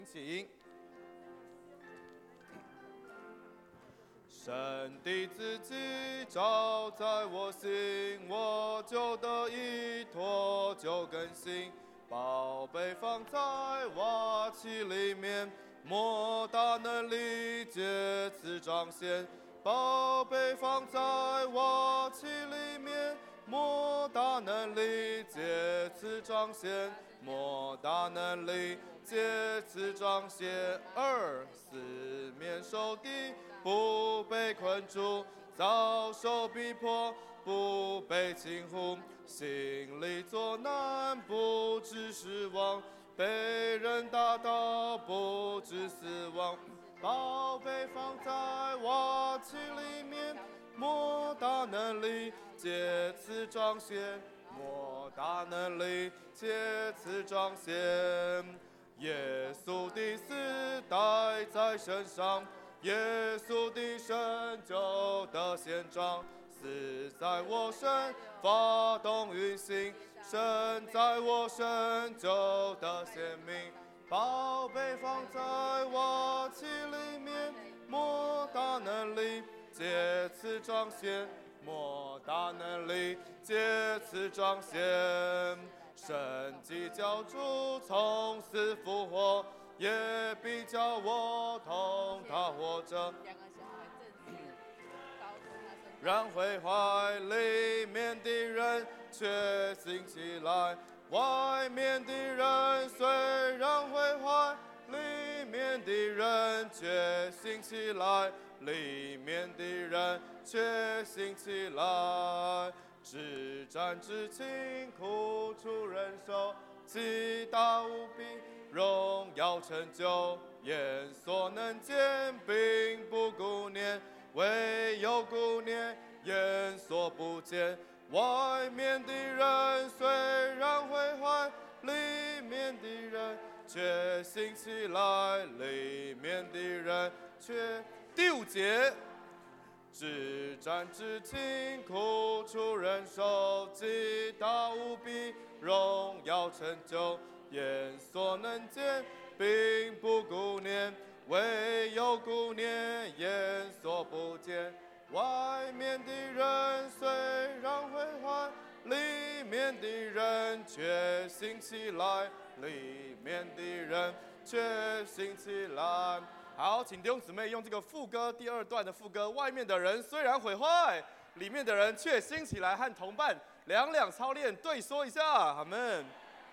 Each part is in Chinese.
请。神的自己照在我心，我就得依托，就更新。宝贝放在瓦器里面，莫大能力借此彰显。宝贝放在瓦器里面，莫大能力借此彰显，莫大能力借此彰显。四面受敌，不被困住，遭受逼迫，不被轻忽，心里作难，不致失望，被人打倒，不致死亡。宝贝放在瓦器里面，莫大能力借此彰显，莫大能力借此彰显。耶稣的死带在身上，耶稣的神就得显彰。死在我身，发动运行，神在我身就得显明。宝贝放在瓦器里面，莫大能力借此彰显，莫大能力借此彰显。神即叫主从死复活，也必叫我同他活着。让毁坏里面的人却醒起来，外面的人虽然毁坏，里面的人却醒起来，里面的人却醒起来。至战至轻，苦楚忍受，极大无比，荣耀成就。眼所能见，并不顾念，唯有顾念眼所不见。外面的人虽然毁坏，里面的人却醒起来，里面的人却。第5节。至战至轻，苦楚忍受，极大无比，荣耀成就。眼所能见，并不顾念，唯有顾念眼所不见。外面的人虽然毁坏，里面的人却醒起来，里面的人却醒起来。好，请弟兄姊妹用这个副歌第2段的副歌，外面的人虽然毁坏，里面的人却兴起来，和同伴两操练对说一下。阿们。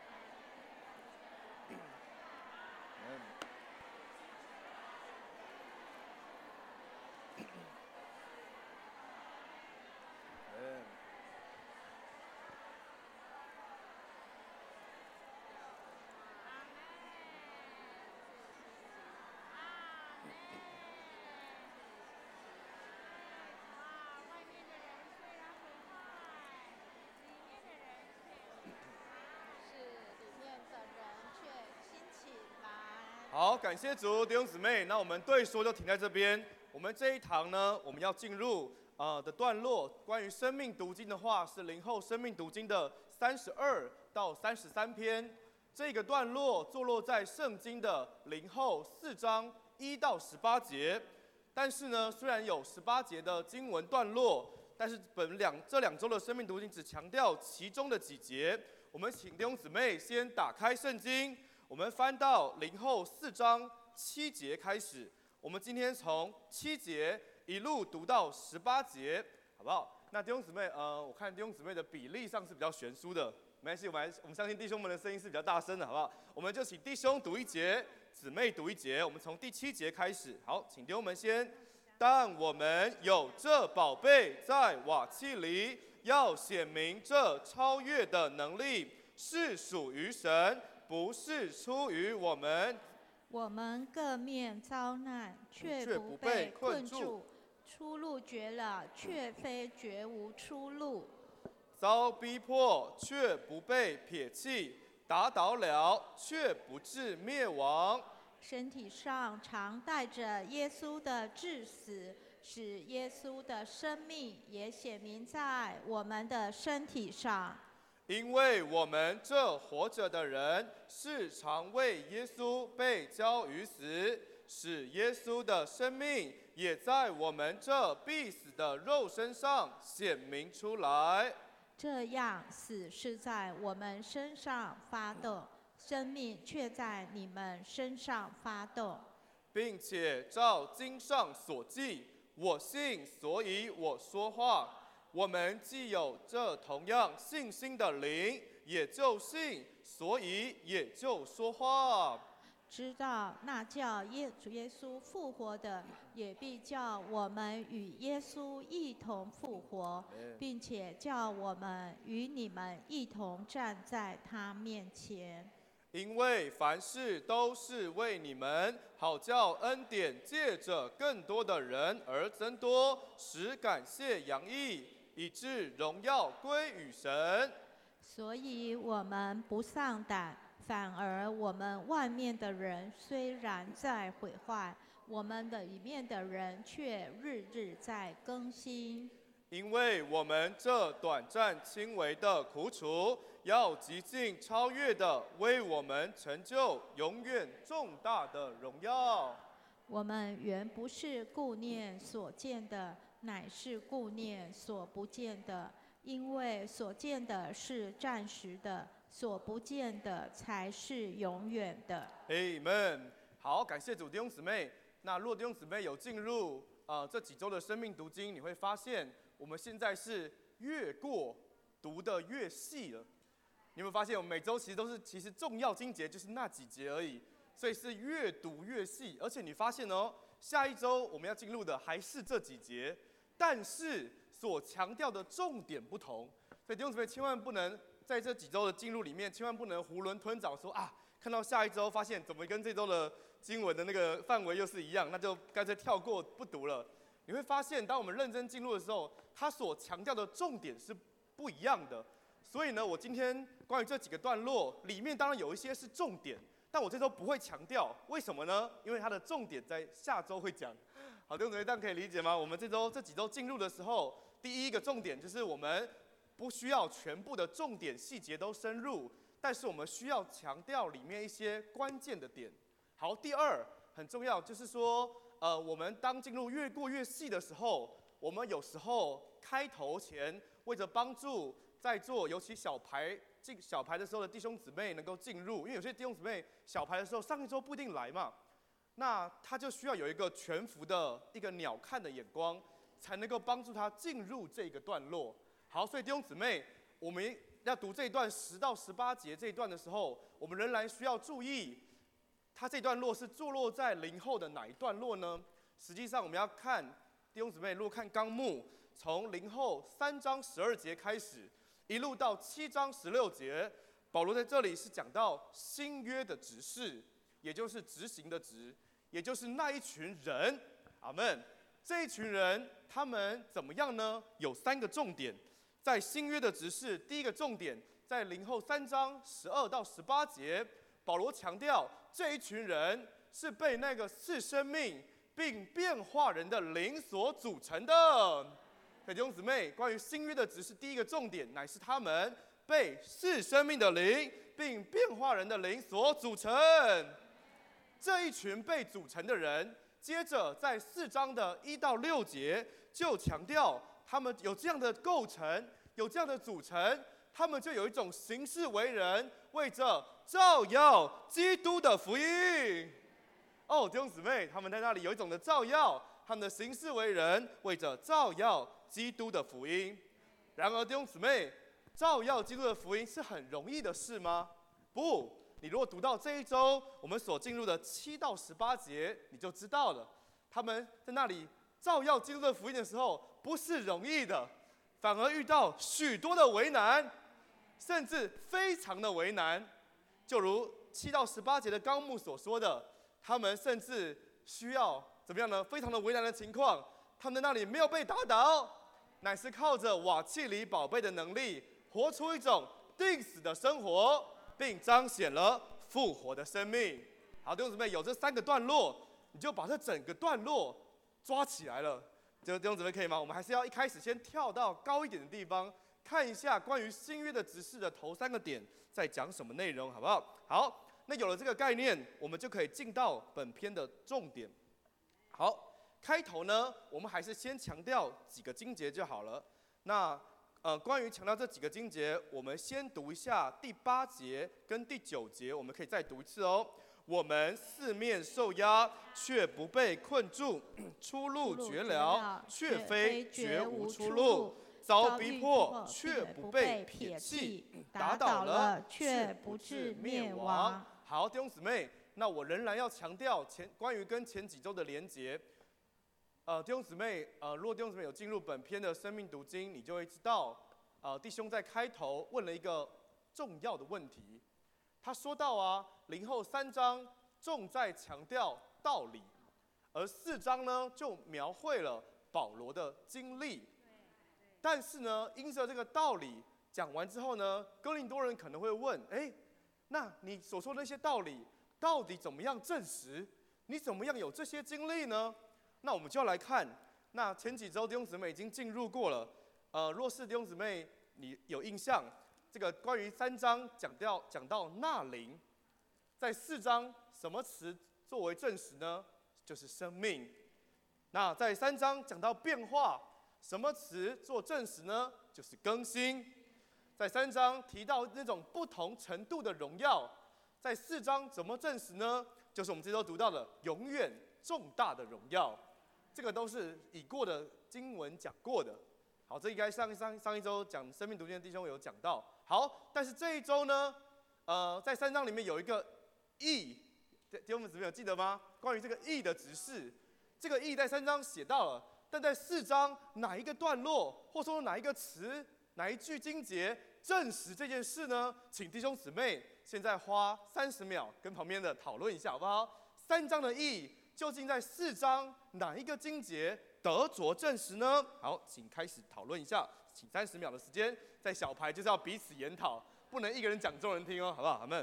好，感谢主，弟兄姊妹，那我们对说就停在这边。我们这一堂呢，我们要进入的段落，关于生命读经的话，是灵后生命读经的32到33篇。这个段落坐落在圣经的灵后4章1到18节。但是呢，虽然有18节的经文段落，但是这两周的生命读经只强调其中的几节。我们请弟兄姊妹先打开圣经。我们翻到灵后4章7节开始，我们今天从7节一路读到18节，好不好？那弟兄姊妹，我看弟兄姊妹的比例上是比较悬殊的，没关系，我们相信弟兄们的声音是比较大声的，好不好？我们就请弟兄读1节，姊妹读1节，我们从第7节开始。好，请弟兄们先。但我们有这宝贝在瓦器里，要显明这超越的能力是属于神，不是出于我们。 我们各面遭难，却不被困住；出路绝了，却非绝无出路。 遭逼迫，却不被撇弃；打倒了，却不致灭亡。 身体上常带着耶稣的致死，使耶稣的生命也显明在我们的身体上。 因为我们这活着的人，是常为耶稣被交于死，使耶稣的生命也在我们这必死的肉身上显明出来。 这样，死是在我们身上发动，生命却在你们身上发动， 并且照经上所记，我信，所以我说话。我们既有这同样信心的灵，也就信，所以也就说话。 知道那叫耶稣复活的，也必叫我们与耶稣一同复活，并且叫我们与你们一同站在他面前。 因为凡事都是为你们，好叫恩典借着更多的人而增多，使感谢洋溢，以致荣耀归于神。 所以我们不丧胆，反而我们外面的人虽然在毁坏，我们的里面的人却日日在更新。 因为我们这短暂轻微的苦楚，要极尽超越的为我们成就永远重大的荣耀。 我们原不是顾念所见的，乃是顾念所不见的，因为所见的是暂时的，所不见的才是永远的。 Amen。好，感谢主弟兄姊妹。那如果弟兄姊妹有进入这几周的生命读经，你会发现我们现在是越过读的越细了。你有没有发现，我们每周其实重要经节就是那几节而已，所以是越读越细。而且你发现哦，下一周我们要进入的还是这几节，但是所强调的重点不同。所以弟兄姊妹千万不能在这几周的进入里面，千万不能囫囵吞枣说啊，看到下一周发现怎么跟这周的经文的那个范围又是一样，那就干脆跳过不读了。你会发现，当我们认真进入的时候，它所强调的重点是不一样的。所以呢，我今天关于这几个段落里面，当然有一些是重点，但我这周不会强调。为什么呢？因为它的重点在下周会讲。好，弟兄姊妹，这样可以理解吗？我们这几周进入的时候，第一个重点就是我们不需要全部的重点细节都深入，但是我们需要强调里面一些关键的点。好，第二很重要，就是说，我们当进入越过越细的时候，我们有时候开头前为着帮助在座尤其小排的时候的弟兄姊妹能够进入，因为有些弟兄姊妹小排的时候上一周不一定来嘛，那他就需要有一个全幅的一个鸟瞰的眼光，才能够帮助他进入这个段落。好，所以弟兄姊妹，我们要读这一段10到18节这一段的时候，我们仍然需要注意，它这段落是坐落在灵后的哪一段落呢？实际上我们要看弟兄姊妹，如果看纲目，从灵后3章12节开始，一路到7章16节，保罗在这里是讲到新约的执事，也就是执行的执，也就是那一群人。阿们。这一群人他们怎么样呢？有3个重点。在新约的执事，第一个重点在灵后3章12到18节，保罗强调这一群人是被那个赐生命并变化人的灵所组成的。弟兄姊妹，关于新约的执事，第一个重点乃是他们被赐生命的灵并变化人的灵所组成。这一群被组成的人，接着在4章的1到6节就强调他们有这样的构成，有这样的组成，他们就有一种行事为人，为着照耀基督的福音。弟兄姊妹，他们在那里有一种的照耀，他们的行事为人，为着照耀基督的福音。然而，弟兄姊妹，照耀基督的福音是很容易的事吗？不，你如果读到这一周我们所进入的7到18节，你就知道了，他们在那里照耀基督的福音的时候，不是容易的，反而遇到许多的为难，甚至非常的为难。就如7到18节的纲目所说的，他们甚至需要怎么样呢？非常的为难的情况，他们在那里没有被打倒，乃是靠着瓦器里宝贝的能力，活出一种定死的生活，并彰显了复活的生命。好，弟兄姊妹，有这3个段落，你就把这整个段落抓起来了。弟兄姊妹可以吗？我们还是要一开始先跳到高一点的地方， 看一下关于新约的执事的头3个点在讲什么内容，好不好？好，那有了这个概念，我们就可以进到本篇的重点。好，开头呢，我们还是先强调几个经节就好了。那关于强调这几个经节，我们先读一下第8节跟第9节，我们可以再读一次哦。我们四面受压，却不被困住；出路绝了，却非绝无出路；遭逼迫，却不被撇弃；打倒了，却不致灭亡。好，弟兄姊妹，那我仍然要强调关于跟前几周的连结。弟兄姊妹，如果弟兄姊妹有进入本篇的生命读经，你就会知道，弟兄在开头问了一个重要的问题。他说到啊，林后3章重在强调道理，而4章呢就描绘了保罗的经历。但是呢，因着这个道理讲完之后呢，哥林多人可能会问：那你所说的那些道理，到底怎么样证实？你怎么样有这些经历呢？那我们就要来看，那前几周弟兄姊妹已经进入过了。若是弟兄姊妹你有印象，这个关于3章讲到纳灵，在4章什么词作为证实呢？就是生命。那在3章讲到变化，什么词做证实呢？就是更新。在3章提到那种不同程度的荣耀，在4章怎么证实呢？就是我们这周读到的永远重大的荣耀。这个都是已过的经文讲过的。好，这应该上一周讲生命读经的弟兄有讲到。好，但是这一周呢，在3章里面有一个义，弟兄姊妹有记得吗？关于这个义的执事，这个义在3章写到了，但在4章哪一个段落，或说哪一个词、哪一句经节证实这件事呢？请弟兄姊妹现在花30秒跟旁边的讨论一下，好不好？3章的义究竟在4章哪一个经节得着证实呢？好，请开始讨论一下，请30秒的时间。在小牌就是要彼此研讨，不能一个人讲众人听哦，好不好？阿们。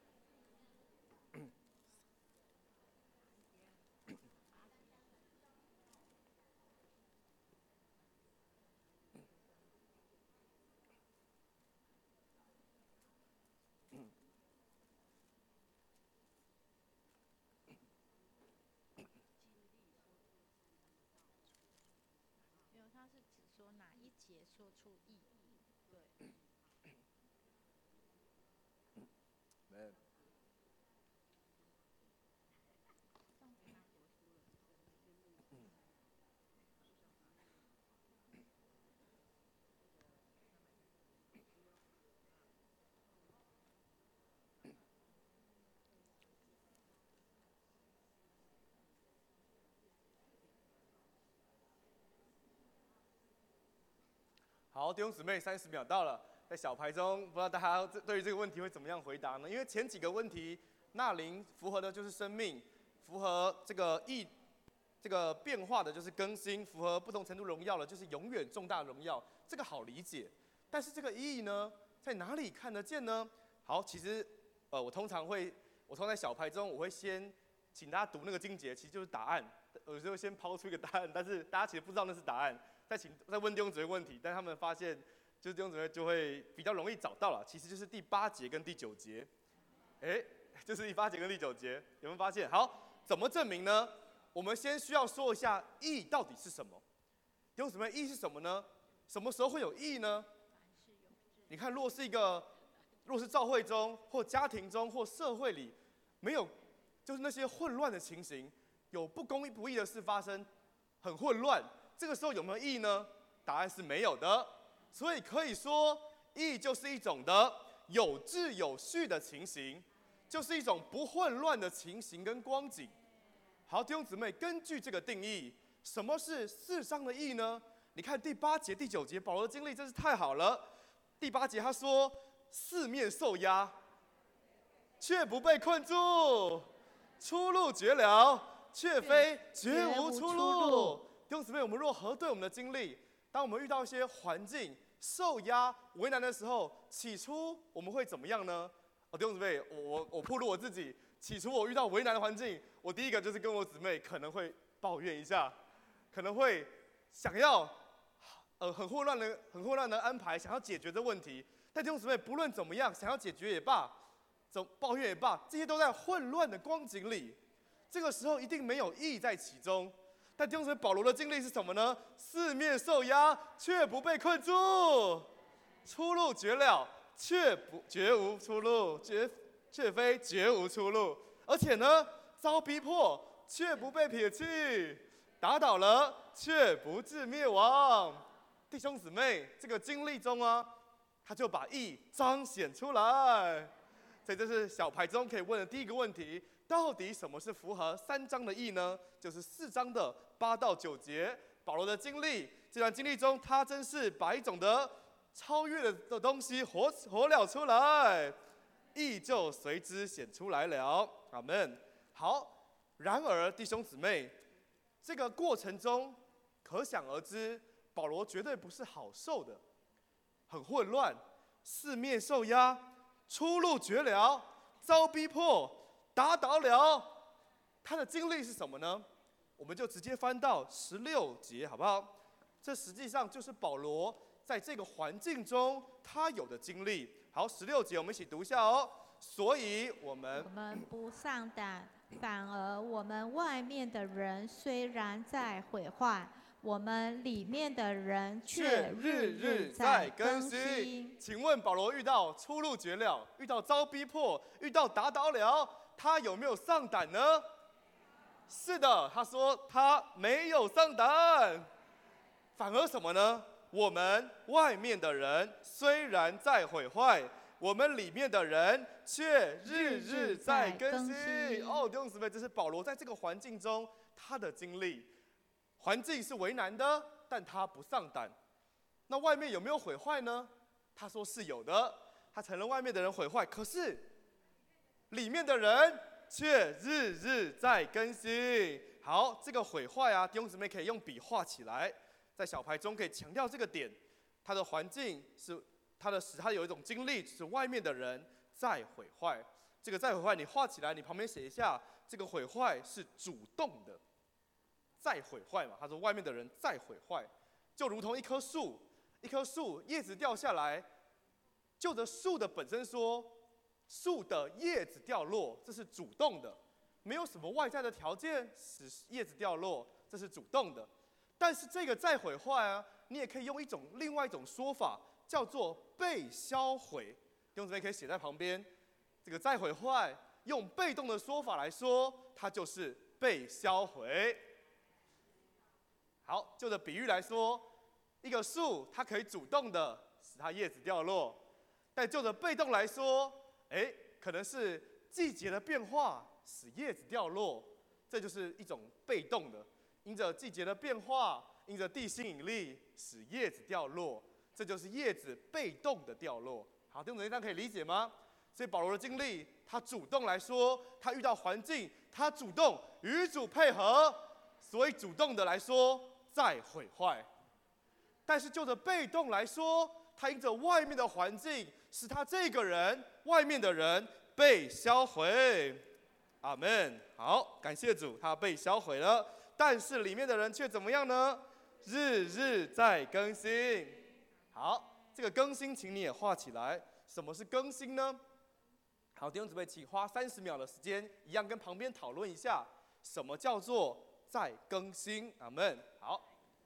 说出义，对。 好，弟兄姊妹，30秒到了。在小牌中，不知道大家对于这个问题会怎么样回答呢？因为前几个问题，纳灵符合的就是生命，符合这个义，这个变化的就是更新，符合不同程度荣耀的就是永远重大荣耀，这个好理解。但是这个义呢，在哪里看得见呢？好，其实我通常在小牌中，我会先请大家读那个经节，其实就是答案。有时候先抛出一个答案，但是大家其实不知道那是答案。再问弟兄姊妹问题，但他们发现，就是弟兄姊妹就会比较容易找到了。其实就是第8节跟第9节，就是第8节跟第9节，有没有发现？好，怎么证明呢？我们先需要说一下义到底是什么。弟兄姊妹，义是什么呢？什么时候会有义呢？你看，若是教会中或家庭中或社会里，没有就是那些混乱的情形，有不公不义的事发生，很混乱。这个时候有没有义呢？答案是没有的。所以可以说，义就是一种的有秩有序的情形，就是一种不混乱的情形跟光景。好，弟兄姊妹，根据这个定义，什么是4章的义呢？你看第8节、第9节，保罗的经历真是太好了。第8节他说：“四面受压，却不被困住；出路绝了，却非绝无出路。”弟兄姊妹，我们若核对我们的经历，当我们遇到一些环境受压、为难的时候，起初我们会怎么样呢？弟兄姊妹，我暴露我自己，起初我遇到为难的环境，我第一个就是跟我姊妹可能会抱怨一下，可能会想要很混乱的安排，想要解决这问题。但弟兄姊妹，不论怎么样，想要解决也罢，抱怨也罢，这些都在混乱的光景里。这个时候一定没有义在其中。但弟兄姊妹，保罗的经历是什么呢？四面受压，却不被困住；出路绝了，却绝无出路，却非绝无出路。而且呢，遭逼迫，却不被撇弃；打倒了，却不致灭亡。弟兄姊妹，这个经历中啊，他就把义彰显出来。所以这是小牌中可以问的第一个问题：到底什么是符合3章的义呢？就是4章的8到9节，保罗的经历。这段经历中，他真是把一种的超越的东西活了出来，义就随之显出来了。阿们。好，然而弟兄姊妹，这个过程中可想而知，保罗绝对不是好受的，很混乱，四面受压，出路绝了，遭逼迫，打倒了。他的经历是什么呢？我们就直接翻到16节，好不好？这实际上就是保罗在这个环境中他有的经历。好，16节我们一起读一下哦。所以我们不丧胆，反而我们外面的人虽然在毁坏，我们里面的人却日日在更新。 请问保罗遇到出路绝了，遇到遭逼迫，遇到打倒了，他有没有丧胆呢？是的，他说他没有丧胆，反而什么呢？我们外面的人虽然在毁坏，我们里面的人却日日在更新。哦，弟兄姊妹，这是保罗在这个环境中他的经历。环境是为难的，但他不丧胆。那外面有没有毁坏呢？他说是有的，他承认外面的人毁坏，可是里面的人却日日在更新。好，这个毁坏啊，弟兄姊妹可以用笔画起来，在小牌中可以强调这个点。他的环境是他有一种经历，是外面的人在毁坏。这个在毁坏，你画起来，你旁边写一下，这个毁坏是主动的，在毁坏嘛。他说外面的人在毁坏，就如同一棵树叶子掉下来，就着树的本身说，树的叶子掉落，这是主动的，没有什么外在的条件使叶子掉落，这是主动的。但是这个再毁坏啊，你也可以用另外一种说法，叫做被销毁。弟兄姊妹可以写在旁边，这个再毁坏用被动的说法来说，它就是被销毁。好，就着比喻来说，一个树它可以主动的使它叶子掉落，但就着被动来说，可能是季节的变化使叶子掉落，这就是一种被动的，因着季节的变化，因着地心引力使叶子掉落，这就是叶子被动的掉落。好，弟兄姊妹，这样可以理解吗？所以保罗的经历，他主动来说，他遇到环境，他主动与主配合，所以主动的来说在毁坏。但是就着被动来说，他因着外面的环境，使他这个人外面的人被销毁。阿们。好，感谢主，他被销毁了，但是里面的人却怎么样呢？日日在更新。好，这个更新请你也画起来。什么是更新呢？好，弟兄姊妹，请花30秒的时间，一样跟旁边讨论一下，什么叫做在更新。阿们。好。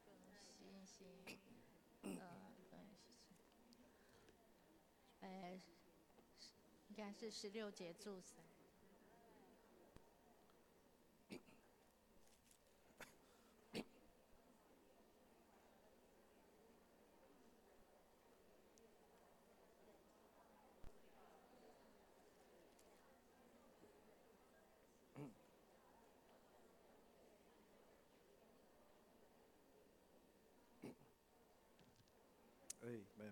应该是16节注释。 Amen。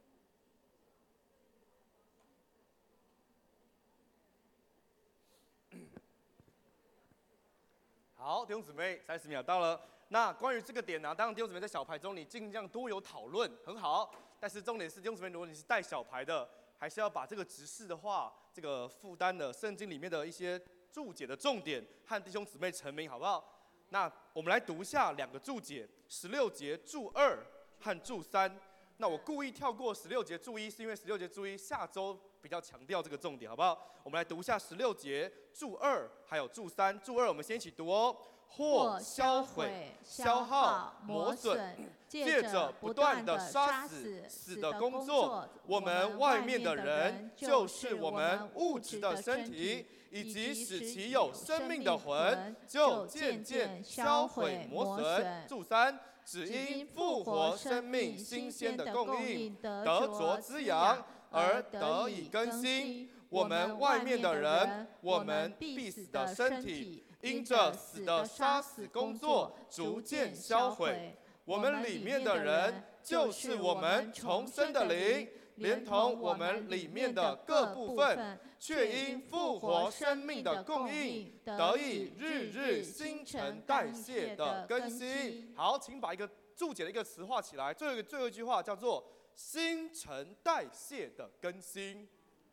好，弟兄姊妹，30秒到了。那关于这个点呢，当然弟兄姊妹在小牌中你尽量多有讨论，很好。但是重点是，弟兄姊妹，如果你是带小牌的，还是要把这个执事的话，这个负担的圣经里面的一些注解的重点，和弟兄姊妹澄明，好不好？那我们来读一下2个注解：16节注2 和注三。那我故意跳过16节注一，是因为16节注一下周比较强调这个重点，好不好？我们来读一下16节注2，还有注3。注2我们先一起读哦。或销毁、消耗、磨损，借着不断的杀死死的工作，我们外面的人，就是我们物质的身体，以及使其有生命的魂，就渐渐销毁磨损。注3。只因复活生命新鲜的供应得着滋养，而得以更新。我们外面的人，我们必死的身体，因着死的杀死工作，逐渐销毁。我们里面的人，就是我们重生的灵，连同我们里面的各部分，却因复活生命的供应，得以日日新陈代谢的更新。好，请把一个注解的一个词画起来，最后一句话叫做新陈代谢的更新。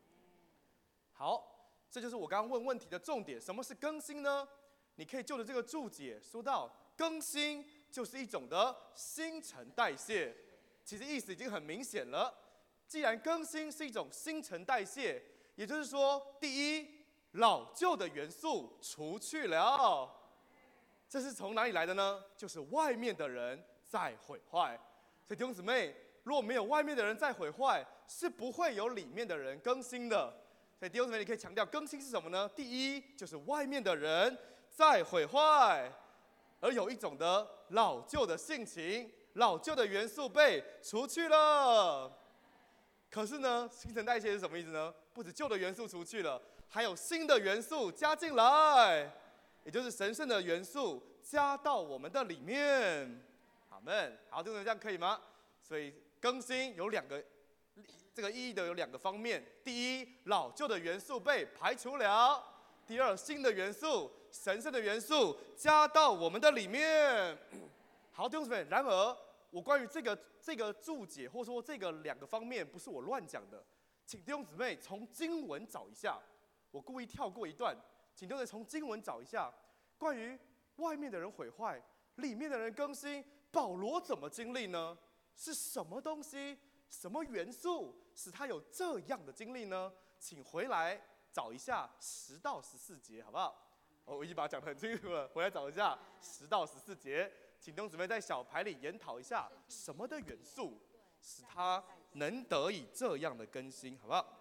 好，这就是我刚刚问问题的重点。什么是更新呢？你可以就着这个注解说到，更新就是一种的新陈代谢。其实意思已经很明显了。既然更新是一种新陈代谢，也就是说，第一，老旧的元素除去了。这是从哪里来的呢？就是外面的人在毁坏。所以弟兄姊妹，如果没有外面的人在毁坏，是不会有里面的人更新的。所以弟兄姊妹，你可以强调更新是什么呢？第一，就是外面的人在毁坏，而有一种的老旧的性情、老旧的元素被除去了。可是呢，新陈代谢是什么意思呢？不止旧的元素除去了，还有新的元素加进来，也就是神圣的元素加到我们的里面。阿们。好，这样可以吗？所以更新有两个，这个意义的有两个方面：第一，老旧的元素被排除了；第二，新的元素、神圣的元素加到我们的里面。好，弟兄姊妹，然而我关于这个注解，或者说这个两个方面，不是我乱讲的，请弟兄姊妹从经文找一下。我故意跳过一段，请弟兄姊妹从经文找一下，关于外面的人毁坏，里面的人更新，保罗怎么经历呢？是什么东西、什么元素使他有这样的经历呢？请回来找一下10到14节，好不好？我已经把它讲得很清楚了，回来找一下10到14节。请弟兄姊妹在小牌里研讨一下，什么的元素使他能得以这样的更新，好不好？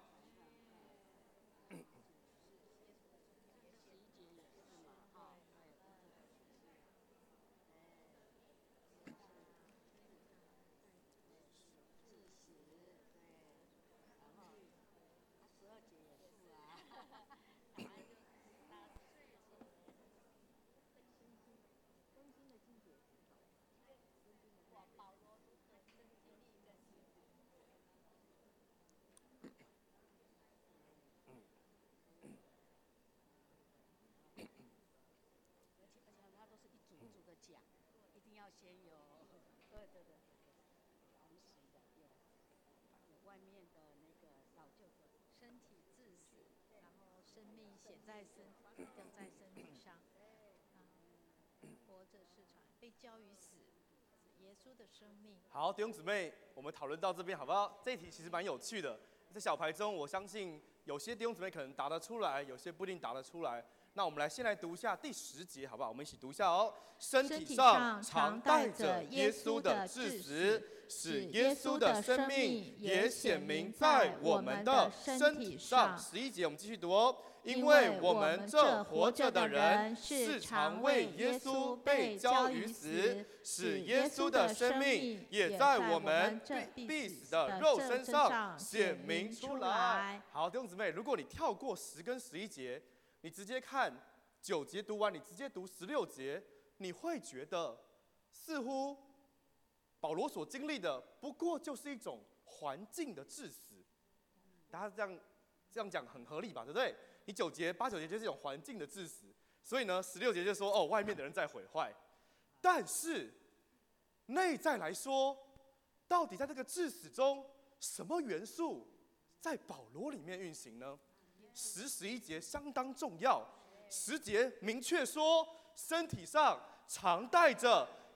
先有，对，同时的有外面的那个老旧的身体致死，然后生命写在定在生命上，活着是传被交于死，耶稣的生命。 好，弟兄姊妹，我们讨论到这边好不好？这一题其实蛮有趣的，在小牌中，我相信有些弟兄姊妹可能答得出来，有些不一定答得出来。那我们先来读一下第10节，好不好？我们一起读一下哦。身体上常带着耶稣的致死，使耶稣的生命也显明在我们的身体上。11节我们继续读哦。因为我们这活着的人是常为耶稣被交于死，使耶稣的生命也在我们必死的肉身上显明出来。好，弟兄姊妹，如果你跳过10跟11节，你直接看9节读完，你直接读16节，你会觉得似乎保罗所经历的不过就是一种环境的致死。大家这样讲很合理吧，对不对？你8、9节就是一种环境的致死，所以呢，16节就说哦，外面的人在毁坏。但是内在来说，到底在这个致死中，什么元素在保罗里面运行呢？10、11节相当重要。10节明确说，身体上常带着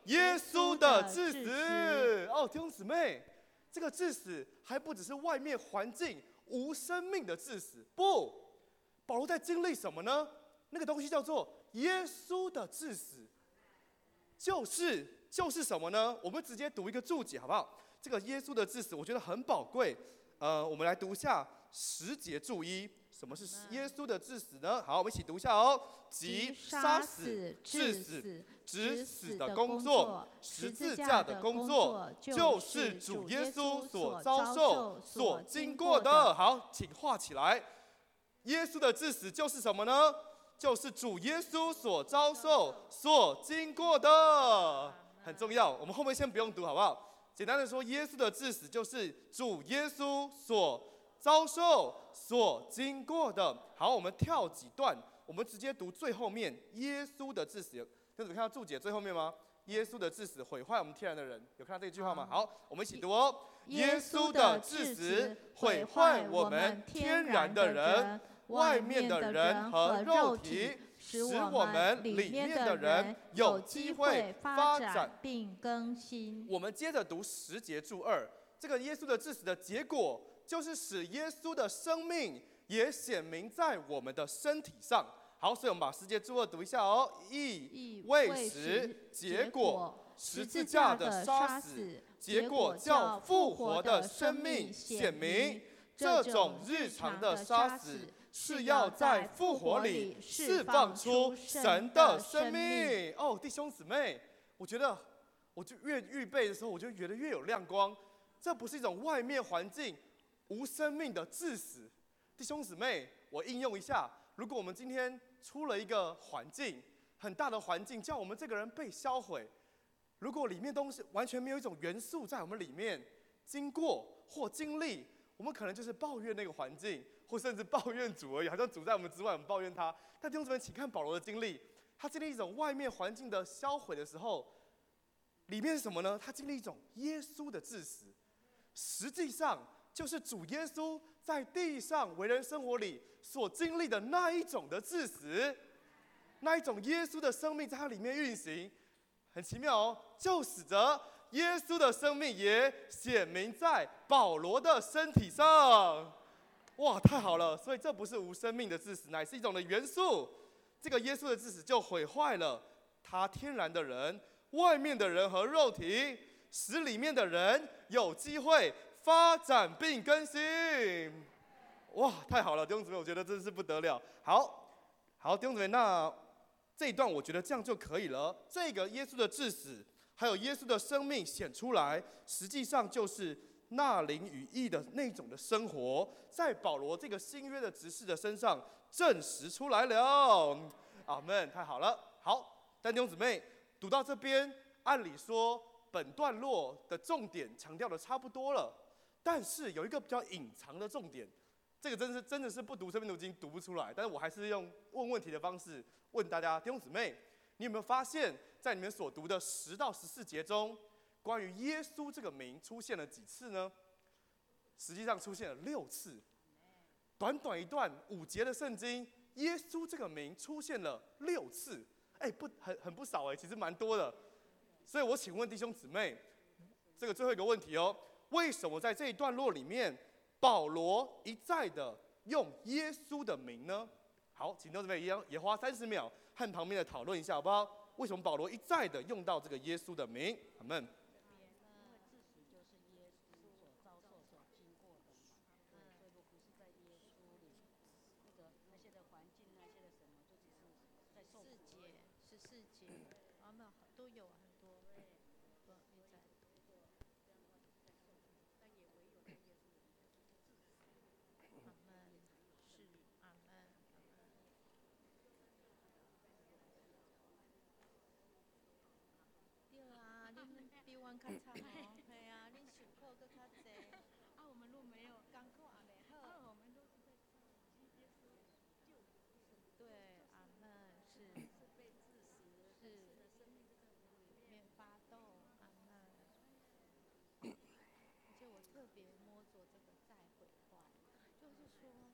耶稣的致死。哦，弟兄姊妹，这个致死还不只是外面环境无生命的致死，不，保罗在经历什么呢？那个东西叫做耶稣的致死，就是什么呢？我们直接读一个注解好不好？这个耶稣的致死，我觉得很宝贵。我们来读一下10节注一，什么是耶稣的致死呢？好，我们一起读一下哦。即杀死、致死、致死的工作，十字架的工作，就是主耶稣所遭受、所经过的。好，请画起来。耶稣的致死就是什么呢？就是主耶稣所遭受、所经过的，很重要。我们后面先不用读，好不好？简单的说，耶稣的致死就是主耶稣所遭受、所经过的。好，我们跳几段，我们直接读最后面耶稣的致死。有看到注解最后面吗？耶稣的致死毁坏我们天然的人，有看到这句话吗？好，我们一起读哦。耶稣的致死毁坏我们天然的人，外面的人和肉体，使我们里面的人有机会发展并更新。 我们接着读10节注2，这个耶稣的致死的结果，就是使耶稣的生命也显明在我们的身体上。好，所以我们把10节注2读一下哦。义为实，结果十字架的杀死，结果叫复活的生命显明。这种日常的杀死，是要在复活里释放出神的生命。哦，弟兄姊妹，我觉得我就越预备的时候，我就觉得越有亮光。这不是一种外面环境无生命的致死。弟兄姊妹，我应用一下，如果我们今天出了一个环境，很大的环境，叫我们这个人被销毁，如果里面东西完全没有一种元素在我们里面经过或经历，我们可能就是抱怨那个环境，或甚至抱怨主而已，好像主在我们之外，我们抱怨他。但弟兄姊妹，请看保罗的经历，他经历一种外面环境的销毁的时候，里面是什么呢？他经历一种耶稣的致死，实际上就是主耶稣在地上为人生活里所经历的那一种的致死，那一种耶稣的生命在他里面运行，很奇妙哦，就使得耶稣的生命也显明在保罗的身体上。哇，太好了！所以这不是无生命的致死，乃是一种的元素。这个耶稣的致死就毁坏了他天然的人、外面的人和肉体，使里面的人有机会发展并更新。哇，太好了，弟兄姊妹，我觉得真是不得了。好，弟兄姊妹，那这一段我觉得这样就可以了。这个耶稣的致死，还有耶稣的生命显出来，实际上就是那灵与义的那种的生活，在保罗这个新约的执事的身上证实出来了。阿们，太好了。好，但弟兄姊妹，读到这边，按理说本段落的重点强调的差不多了，但是有一个比较隐藏的重点，这个真的是不读生命读经读不出来，但是我还是用问问题的方式问大家，弟兄姊妹，你有没有发现，在你们所读的10到14节中，关于耶稣这个名出现了几次呢？实际上出现了6次。短短一段5节的圣经，耶稣这个名出现了6次，很不少其实蛮多的。所以我请问弟兄姊妹，这个最后一个问题哦，为什么在这一段落里面，保罗一再的用耶稣的名呢？好，请弟兄姊妹也花30秒和旁边的讨论一下，好不好？为什么保罗一再的用到这个耶稣的名？阿们。 都有很多，对啊，恁比阮较惨哦，系啊，恁受苦搁较济。啊，我们若没有艰苦也袂好。我们都是在耶稣救赎。对，阿们是被致死，是的生命里面发动，阿们。而且我特别摸着这个再毁坏，就是说，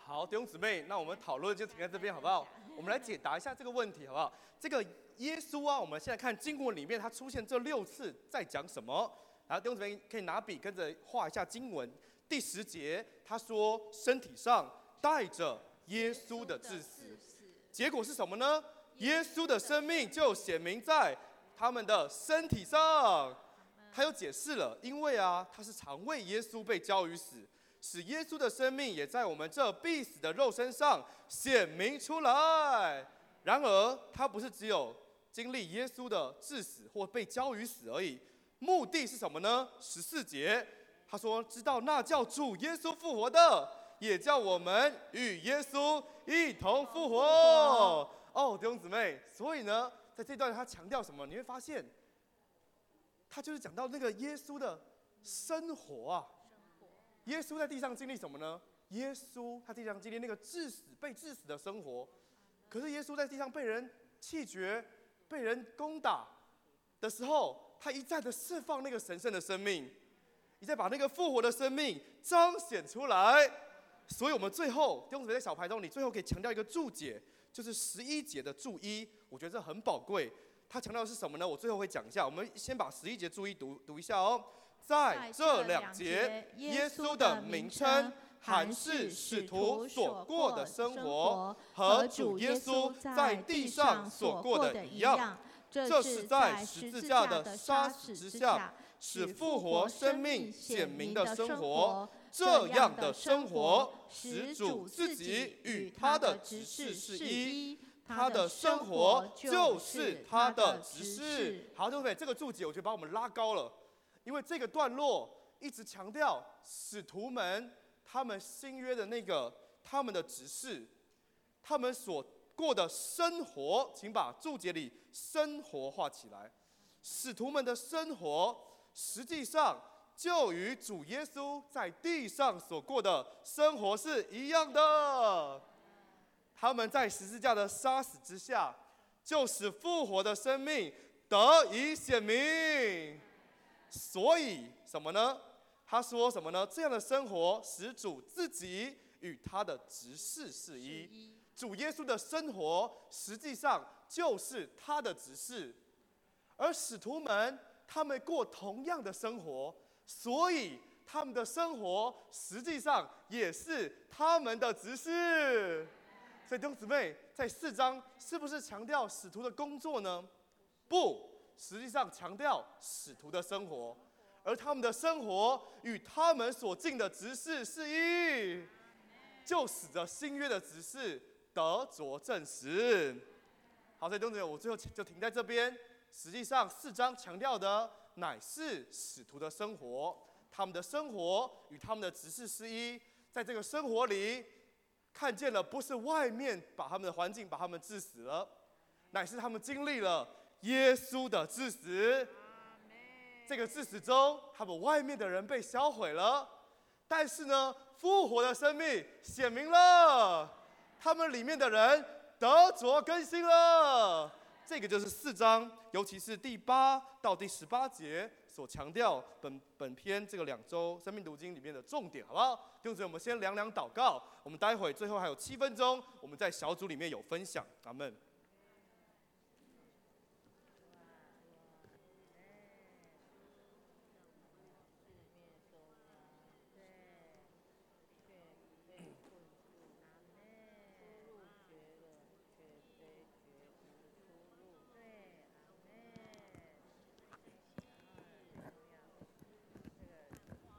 好，弟兄姊妹，那我们讨论就停在这边好不好？我们来解答一下这个问题好不好？这个耶稣啊，我们现在看经文里面，他出现这6次，在讲什么？然后弟兄姊妹可以拿笔跟着画一下经文。第10节，他说身体上带着耶稣的致死，结果是什么呢？耶稣的生命就显明在他们的身体上。他有解释了，因为啊，他是常为耶稣被交于死，使耶稣的生命也在我们这必死的肉身上显明出来。然而，他不是只有经历耶稣的致死或被交于死而已，目的是什么呢？14节，他说：“知道那叫主耶稣复活的，也叫我们与耶稣一同复活。”哦，弟兄姊妹，所以呢，在这段他强调什么？你会发现，他就是讲到那个耶稣的生活啊。耶稣在地上经历什么呢？耶稣他地上经历那个被致死的生活。可是耶稣在地上被人弃绝、被人攻打的时候，他一再的释放那个神圣的生命，一再把那个复活的生命彰显出来。所以我们最后弟兄姊妹在小牌中，你最后可以强调一个注解，就是11节的注1，我觉得这很宝贵。他强调的是什么呢？我最后会讲一下。我们先把11节注1读一下哦。在这2节，耶稣的名称含是使徒所过的生活，和主耶稣在地上所过的一样。这是在十字架的杀死之下，使复活生命显明的生活。这样的生活，使主自己与他的执事是一。他的生活就是他的执事。好，对不对？这个注解我觉得把我们拉高了，因为这个段落一直强调使徒们他们新约的那个他们的执事，他们所过的生活，请把注解里生活画起来。使徒们的生活实际上就与主耶稣在地上所过的生活是一样的。他们在十字架的杀死之下，就使复活的生命得以显明。所以什么呢？他说什么呢？这样的生活使主自己与他的执事是一。主耶稣的生活实际上就是他的执事，而使徒们他们过同样的生活，所以他们的生活实际上也是他们的执事。所以弟兄姊妹，在4章是不是强调使徒的工作呢？不，实际上强调使徒的生活，而他们的生活与他们所尽的执事是一，就使得新约的执事得着证实。好，所以弟兄姊妹，我最后就停在这边。实际上4章强调的乃是使徒的生活，他们的生活与他们的执事是一。在这个生活里，看见了不是外面把他们的环境把他们致死了，乃是他们经历了耶稣的致死。这个致死中，他们外面的人被销毁了，但是呢，复活的生命显明了，他们里面的人得着更新了。这个就是4章，尤其是第8到第18节所强调本篇这个2周生命读经里面的重点，好不好？弟兄姊妹，我们先两祷告，我们待会最后还有7分钟，我们在小组里面有分享。阿们。